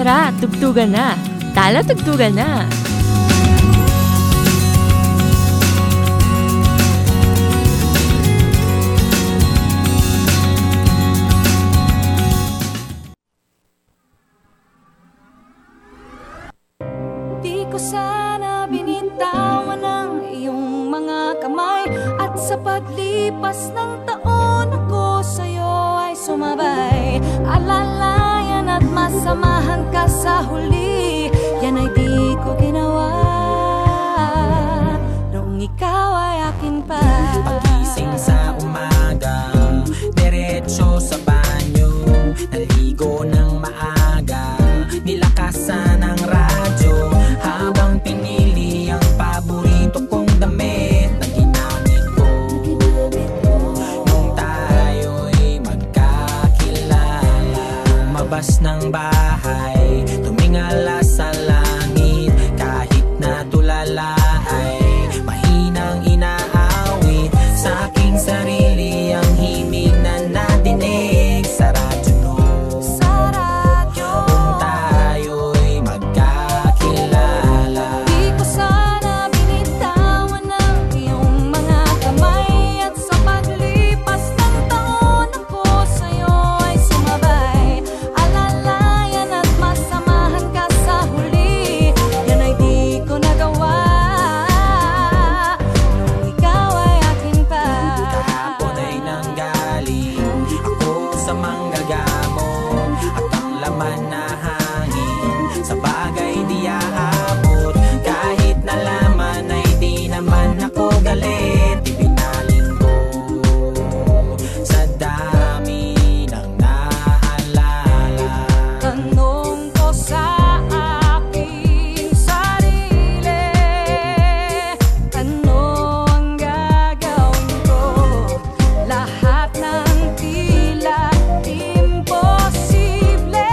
Tara, tugtugan na. Tala, tugtugan na. Di ko sana binitawan ang iyong mga kamay, at sa paglipas ng taon ako sa'yo ay sumabay. Alalayan at masamahan ka sa huli, yan ay di ko ginawa noong ikaw ay akin pa. Pagising sa umaga, diretso sa banyo, naligo ng maaga, nilakasan ang radyo, habang pinili ang paborito kong damit na ginamit ko nung tayo'y magkakilala. Lumabas ng bahay, tumingala sa langit, kahit na tulala ay mahinang inaawit sa aking sarili ang himig na nadinig sa radyo noon. Kung tayo'y magkakilala. Di ko sana binitawan ang iyong mga kamay, at sa paglipas ng taon ako sa'yo ay sumabay. Alalayan at masamahan ka sa huli, yan ay di ko nagawa nung ikaw ay akin pa. Kahapon ay nanggaling ako sa manggagamo, at ang laman na hangin sa bagay di aabot. Kahit nalaman ay di naman ako galit, ibinaling ko sa dami ng naalala. Tanong ko sa aking sarili, ano ang gagawin ko? Lahat ng tila imposible,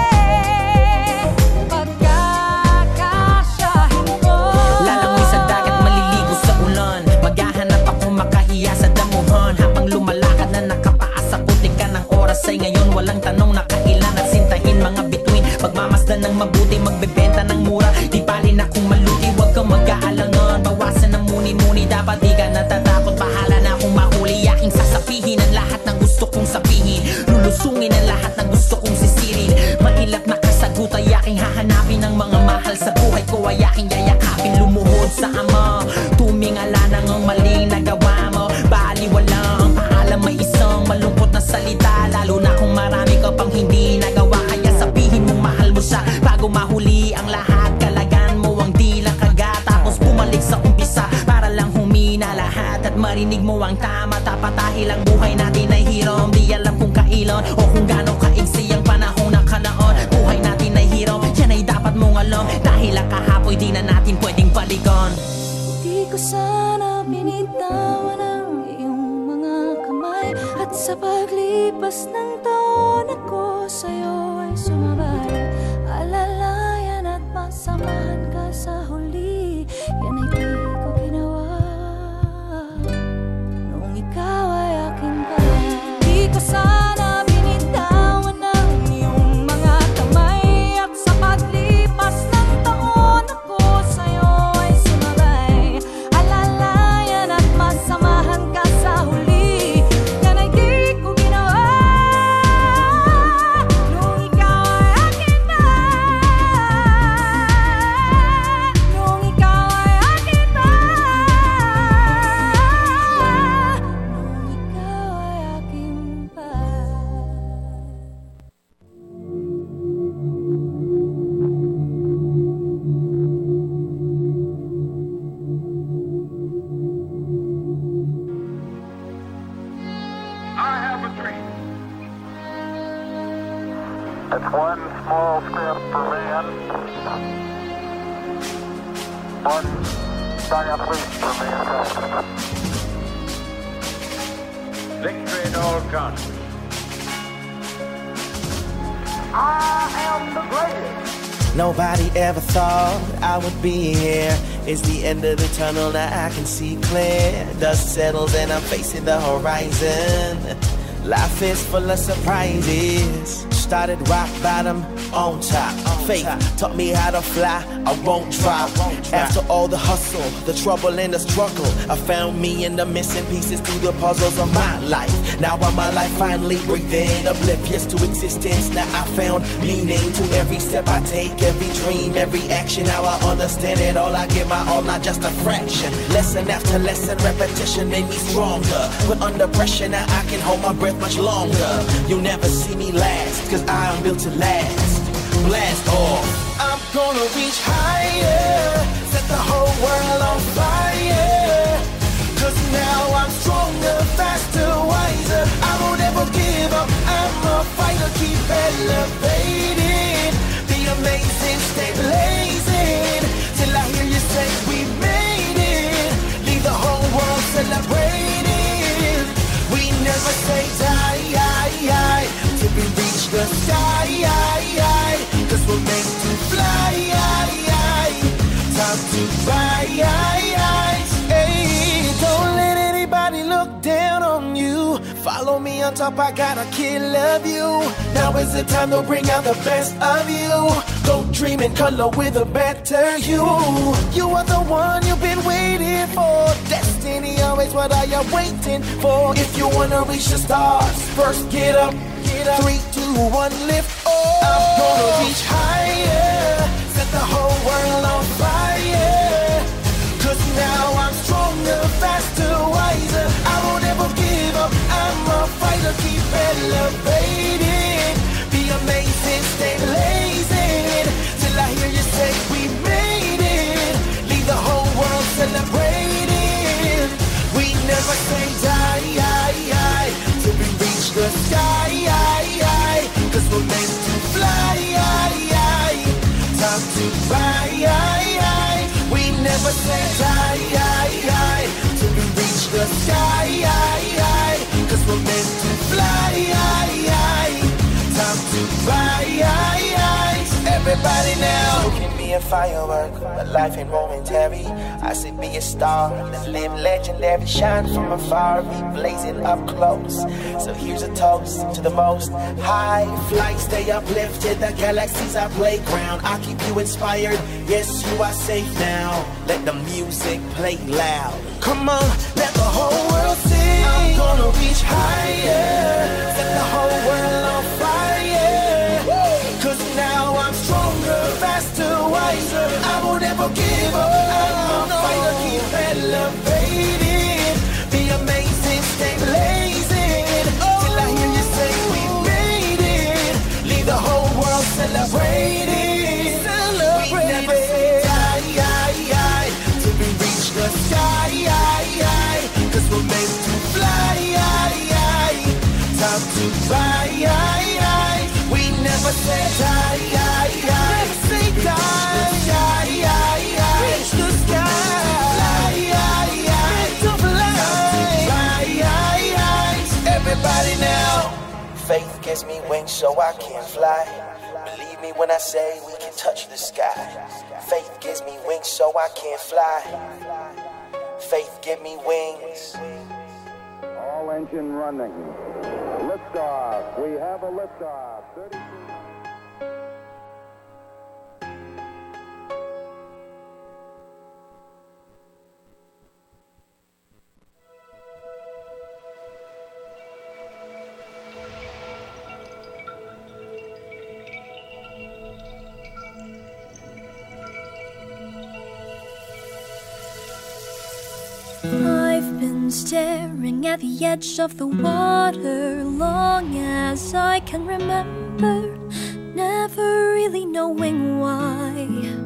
pagkakasyahin ko. Lalangoy sa dagat, maliligo sa ulan, maghahanap ako makahiya sa damuhan, habang lumalakad na nakapaa sa putik ka ng oras ay ngayon walang tanong na kailan at sintahin mga bituin. Pagmamasdan ng mabuti, magbebenta ng mura, di bali na kung maluti, huwag kang mag-aalangan. Bawasan ng muni-muni, dapat di ka natatakot, bahala na kung mahuli. Aking sasabihin ang lahat ng gusto kong sabihin, lulusungin ang lahat ng gusto kong sisirin. Mailap na kasagot ay aking hahanapin, ang mga mahal sa buhay ko ay aking yayakapin. Lumuhod sa ama, tumingala ng ang maling nagawa mo, baliwala ang paalam, may isang malungkot na salita, lalo na kung marami ka pang hindi nagawa. Kaya sabihin mong mahal mo siya bago mahuli ang lahat, kalagan mo ang dila kagat, tapos bumalik sa umpisa para lang humina lahat at marinig mo ang tama. Tapat dahil ang buhay natin ay hiram, di alam kung kailan o kung gaano kaigsi ang panahon na kanaon. Buhay natin ay hiram, yan ay dapat mong alam, dahil ang kahapoy di na natin pwedeng balikan. Di ko sana binitawan ang iyong mga kamay, at sa paglipas ng taon ako sa'yo ay sumabay. Alalayan at masamahan ka sa huli, yan ay di ko ginawa noong ikaw ay akin pa. Di ko sana binitawan ang iyong mga kamay, at sa paglipas ng taon ako sa'yo ay sumabay. Alalayan at masamahan ka sa huli, yan ay di ko ginawa noong ikaw ay akin pa. Noong ikaw ay akin pa. Noong ikaw ay akin pa. I have a dream. It's one small step for man, one giant leap for mankind. Victory at all costs. I am the greatest. Nobody ever thought I would be here. It's the end of the tunnel, now I can see clear. Dust settles and I'm facing the horizon. Life is full of surprises. started rock bottom on top. Faith taught me how to fly, I won't drop. After all the hustle, the trouble and the struggle, I found me in the missing pieces to the puzzles of my life. Now I'm alive, finally breathing, oblivious to existence. Now I found meaning to every step I take, every dream, every action. Now I understand it all, I give my all, not just a fraction. Lesson after lesson, repetition made me stronger. But under pressure, now I can hold my breath much longer. You'll never see me last, cause I am built to last. Blast off. I'm gonna reach higher, set the whole world on fire. Cause now I'm stronger, faster, wiser. I won't ever give up, I'm a fighter. Keep elevating, the amazing, stay blazing. Till I hear you say we made it. Leave the whole world celebrating. We never say die, till we reach the sky. Cause we're meant to fly. Time to rise. Hey, don't let anybody look down on you. Follow me on top, I got a kill of you. Now is the time to bring out the best of you. Go dream in color with a better you. You are the one you've been waiting for. Destiny always, what are you waiting for? If you wanna reach the stars, first get up. 3, 2, 1, lift off. I'm gonna reach higher, set the whole world on fire. Cause now I'm stronger, faster, wiser. I won't ever give up, I'm a fighter. Keep elevating, be amazing, stay blazing. Till I hear you say we made it. Leave the whole world celebrating. We never say die, till we reach the sky. Cause we're meant to fly. Time to rise. We never say die, till we reach the sky. Cause we're meant to fly. Time to rise. Everybody now. You can be a firework, but life ain't momentary. I say be a star, then live legendary. Shine from afar, be blazing up close. So here's a toast to the most high flight. Stay uplifted, the galaxy's our playground. I keep you inspired, yes you are safe now. Let the music play loud. Come on, let the whole world sing. I'm gonna reach higher, set the whole world on fire. Cause now I'm stronger, faster, wiser. I won't ever give up, I'm a fighter. Keep elevating, be amazing, stay blazing. Till I hear you say we made it. Leave the whole world celebrating. We never say die, till we reach the sky. Cause we're meant to fly. Time to rise. We never say die, never say die. Reach the sky, to fly. Everybody now. Faith gives me wings so I can fly. Believe me when I say we can touch the sky. Faith gives me wings so I can fly. Faith give me wings. All engine running. Liftoff. We have a liftoff. 32. I've been staring at the edge of the water long as I can remember, never really knowing why.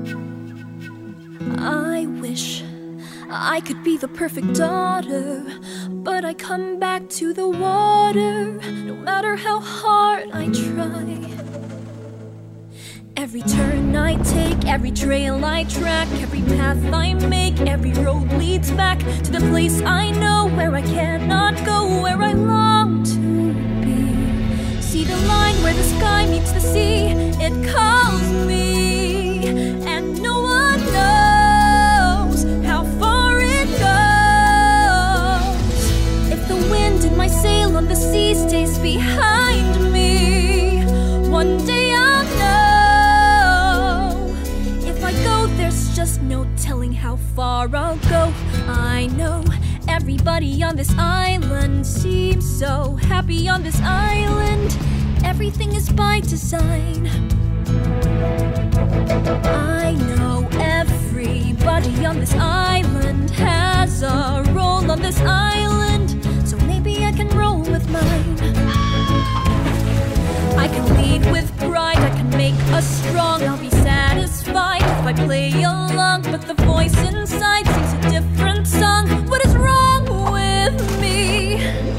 I wish I could be the perfect daughter, but I come back to the water no matter how hard I try. Every turn I take, every trail I track, every path I make, every road leads back to the place I know, where I cannot go, where I long to be. See the line where the sky meets the sea, it calls me, and no one knows how far it goes. If the wind in my sail on the sea stays behind me, Everybody on this island seems so happy on this island. Everything is by design. I know everybody on this island has a role on this island, so maybe I can roll with mine. I can lead with pride, I can make us strong. I'll be satisfied if I play along, but the voice inside sings a different song. What is wrong with me?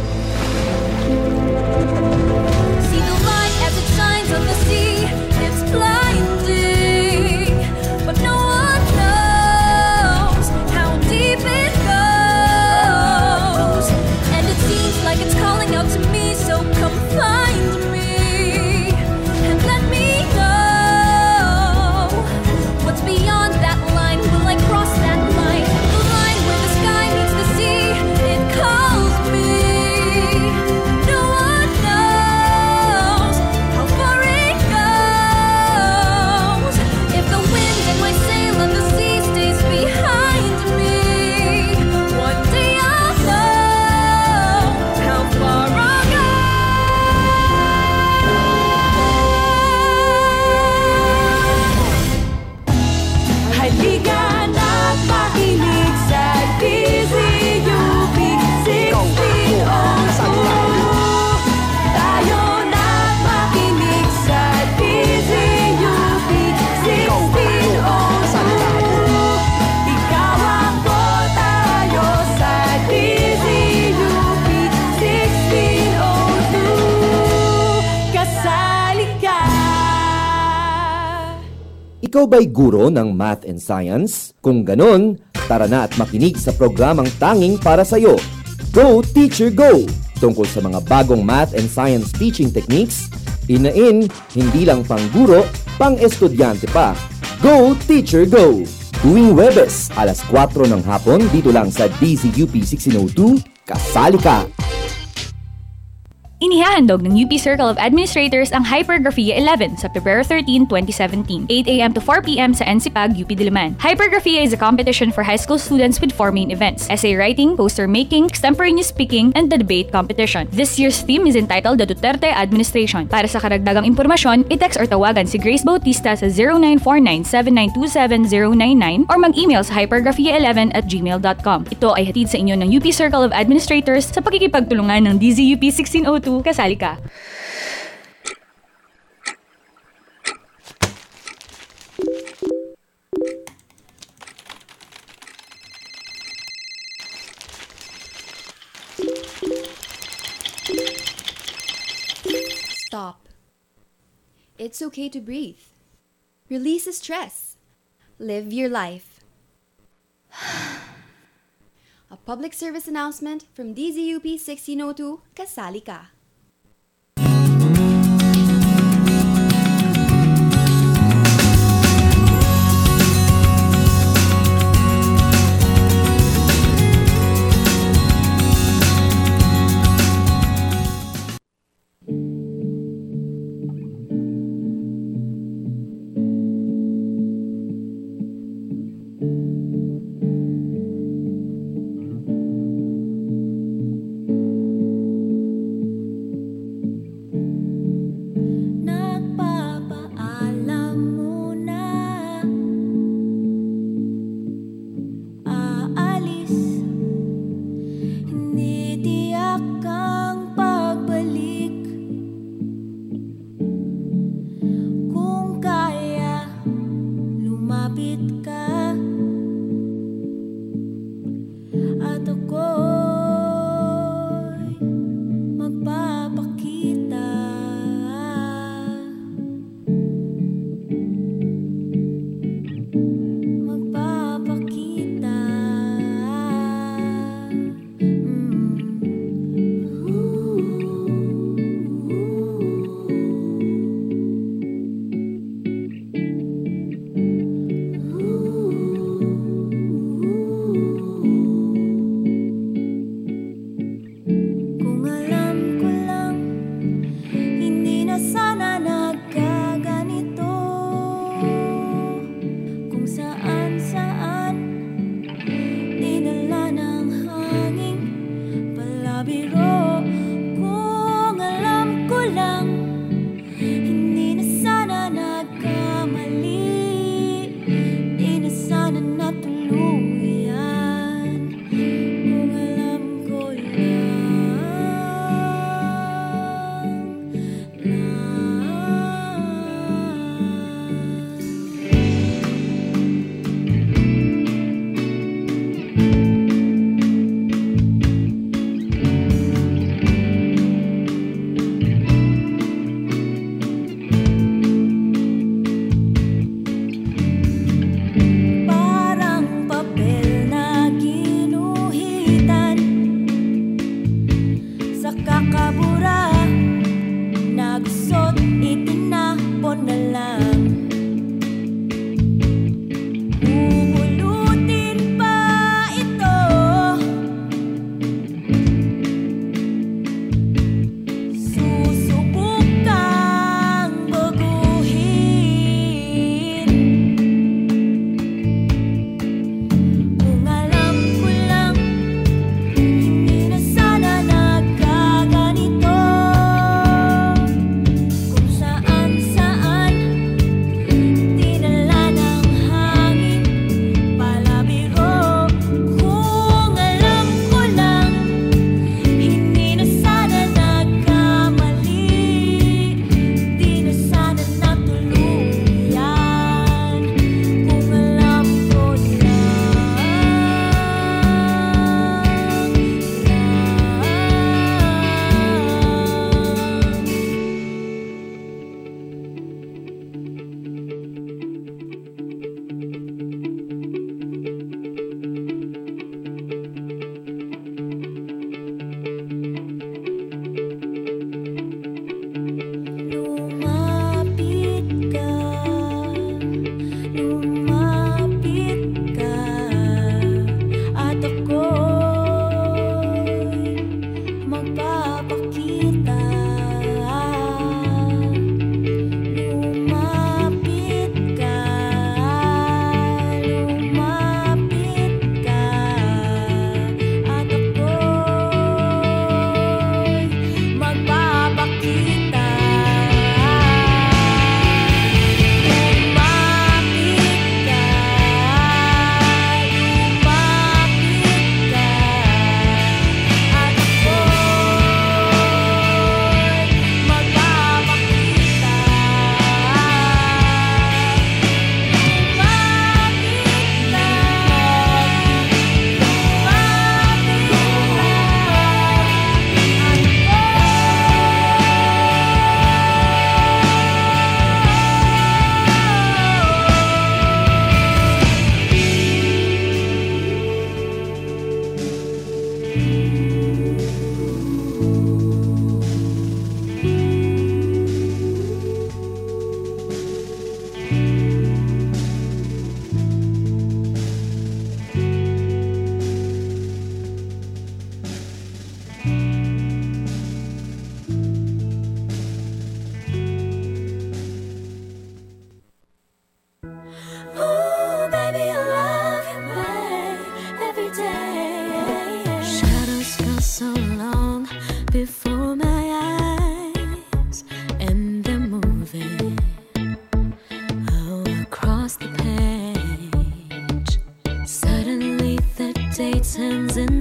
See the light as it shines on the sea. It's blinding, but no one knows how deep it goes. And it seems like it's calling out to me, so come find me and let me know what's beyond that line. Will I cross that line? The line where the sky meets the sea. It calls me. No one knows how far it goes. If the wind in my sail on the sea stays behind me, one day I'll know how far I'll go. Halika na't makinig sa DZUP 1602. Tayo na't makinig sa DZUP 1602. Ikaw ako, tayo sa DZUP 1602. Kasali ka. Ikaw ba'y guro ng math and science? Kung ganon, tara na at makinig sa programang tanging para sa'yo. Go Teacher Go! Tungkol sa mga bagong math and science teaching techniques, inain, hindi lang pang guro, pang estudyante pa. Go Teacher Go! Tuwing Webes, alas 4 ng hapon, dito lang sa DZUP 1602, kasali ka! Inihahandog ng UP Circle of Administrators ang Hypergraphia 11 sa February 13, 2017, 8 a.m. to 4 p.m. sa NCPAG, UP Diliman. Hypergraphia is a competition for high school students with 4 main events: essay writing, poster making, extemporaneous speaking, and the debate competition. This year's theme is entitled The Duterte Administration. Para sa karagdagang impormasyon, i-text or tawagan si Grace Bautista sa 0949-7927-099 or mag-email sa hypergraphia11@gmail.com. Ito ay hatid sa inyo ng UP Circle of Administrators sa pakikipagtulungan ng DZUP 1602. Kasali ka! Stop. It's okay to breathe. Release the stress. Live your life. A public service announcement from DZUP 1602, Kasali Ka.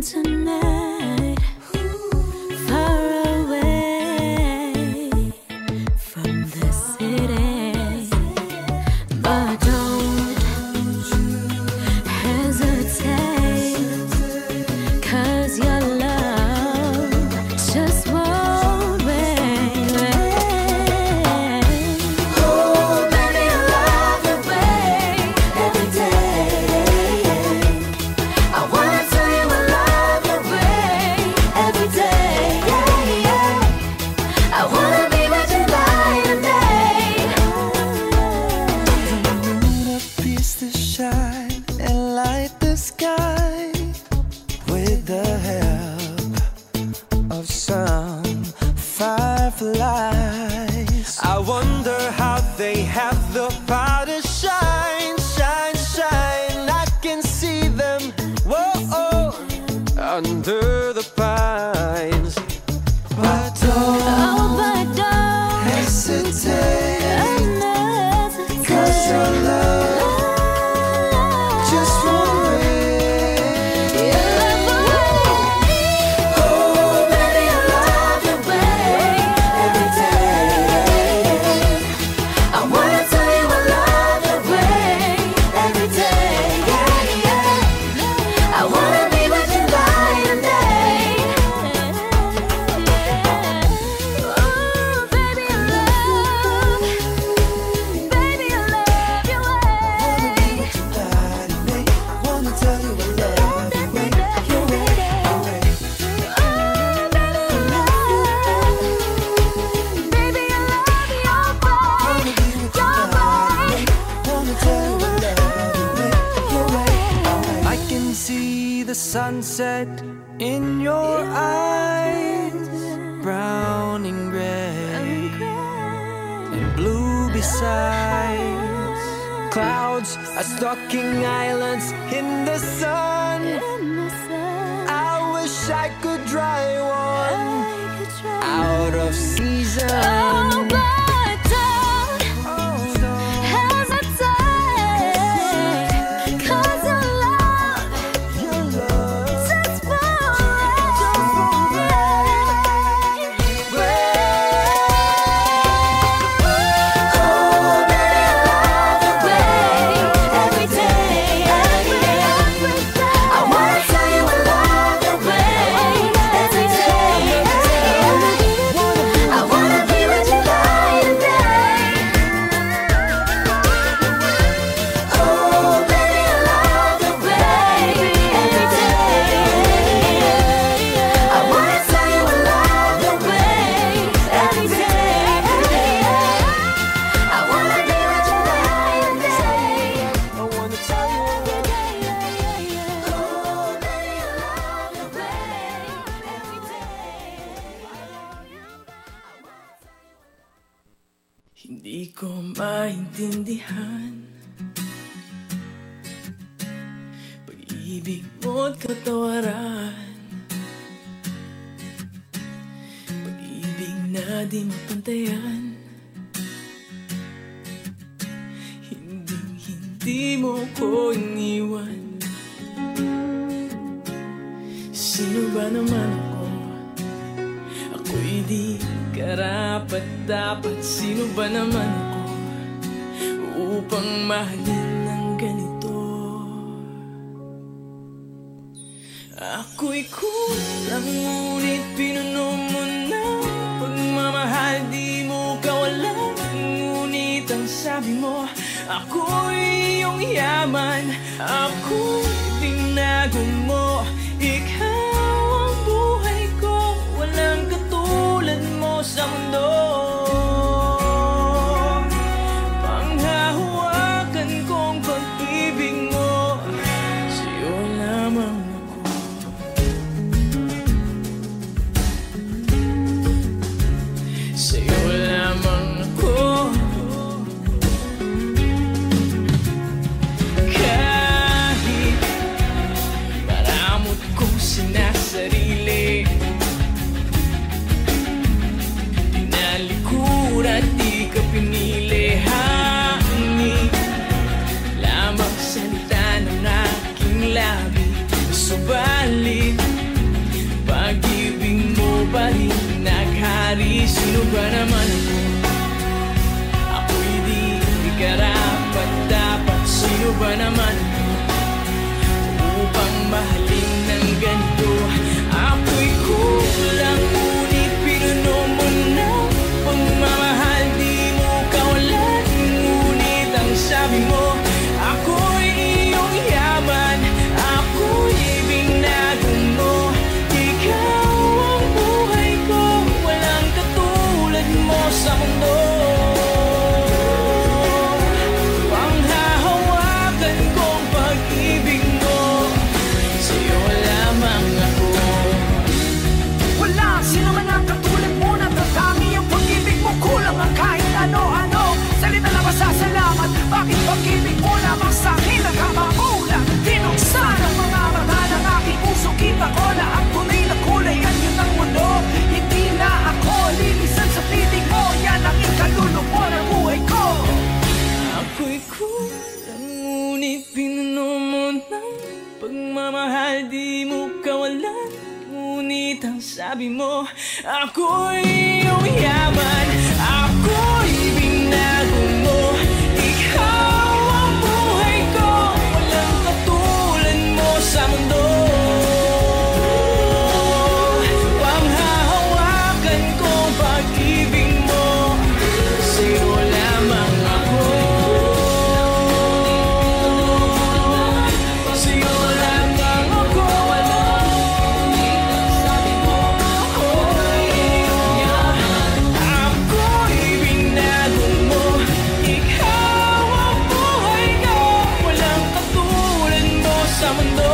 tonight, far away from the city, but don't hesitate, 'cause your love just won't wait. Oh, baby, I love your way every day. I wanna tell you I love your way every day. I wanna be with you night and day. A piece to shine and light the sky with the help of some fireflies. I wonder how they have the power to shine, shine, shine. I can see them, whoa, under the pines. But don't But don't hesitate, 'cause your love just won't wait. Oh, baby, I love your way every day. I wanna tell you I love your way every day. I wanna be with you night and day. Oh, baby, I love your way. Wanna tell you I love you, baby. I can see the sunset in your eyes, brown and gray and blue besides. Clouds are stalking islands in the sun. I wish I could dry one out of season. Oh, but don't hesitate, 'cause your love just won't wait. Oh, baby, I love your way every day. I wanna tell you I love your way every day. I wanna be with you night and day. Oh, baby, I love your way every day. I wanna tell you I love your way every day. I wanna be with you night and day. I wanna tell you I love you. Oh, baby, I love your way every day. Hindi ko maintindihan pag-ibig mo't katawaran, pag-ibig na di mapantayan. Hindi mo ko iniwan. Sino ba naman ako? Ako'y di karapat-dapat. Sino ba naman ako upang mahalin ng ganito? Ako'y kulang, ngunit pinuno mo ng pagmamahal. Di mo kawalan, ngunit ang sabi mo, ako'y iyong yaman. Ako'y tinago mo. Ikaw ang buhay ko, walang katulad mo sa mundo. Panghahawakan kong pag-ibig mo, sa'yo lamang ako. Sa'yo lamang ako. Kahit maramot kong sinasarili, tinalikod at di ka pinili. Hangin lamang salita ng aking labi, subalit sino ba naman ako? Ako'y di karapat dapat. Sino ba naman ako upang mahalin ng ganito? Ako'y kulang, ngunit pinuno mo na pagmamahal. Di mo kawalan, ngunit ang sabi mo ako'y iyong yaman. Ako'y binago mo. Ikaw ang buhay ko, walang katulad mo sa mundo. Panghahawakan kong pag-ibig mo, sa'yo lamang ako. Wala sino man ang katulad mo, natatami ang pag-ibig mo. Kulang ang kahit ano-ano, salita na masasalamat. Bakit pag-ibig mo lamang sa'kin nagkamakulang? Tinuksan ang mga mata ng aking puso. Kita ko na ang tunay na kulay, yan yun ang mundo. Hindi na ako lilisan sa titig mo, yan ang ikalulupo ng buhay ko. Ako'y kulang, ngunit pinuno mo ng pagmamahal. Di mo kawalan, ngunit ang sabi mo ako'y iyong yaman. Ako'y binago mo. Ikaw ang buhay ko, walang katulad mo sa mundo. Panghahawakan ko pag-ibig mo, sa'yo lamang ako. Sa'yo lamang ako. Ako'y binago mo. Ikaw ang buhay ko, walang katulad mo sa mundo.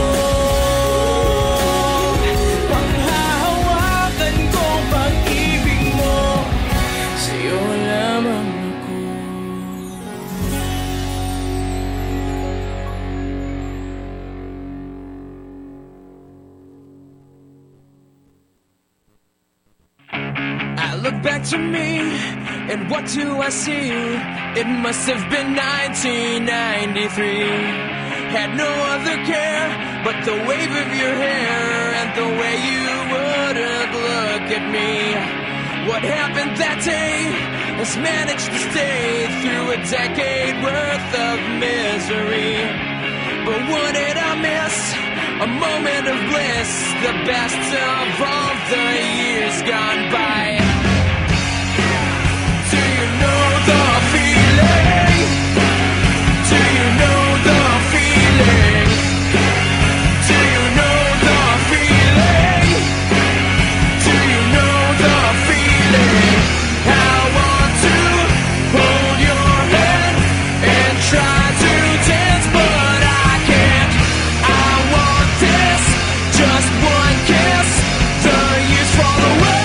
Panghahawakan ko pag-ibig mo, sa'yo lamang ako. I look back to me, and what do I see? It must have been 1993. Had no other care but the wave of your hair and the way you wouldn't look at me. What happened that day has managed to stay through a decade worth of misery. But what did I miss? A moment of bliss, the best of all the years gone by. Do you know the feeling? Do you know the feeling? Do you know the feeling? Do you know the feeling? I want to hold your hand and try to dance, but I can't. I want this, just one kiss. The years fall away.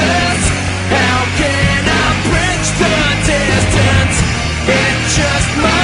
How can I bridge the distance? It just might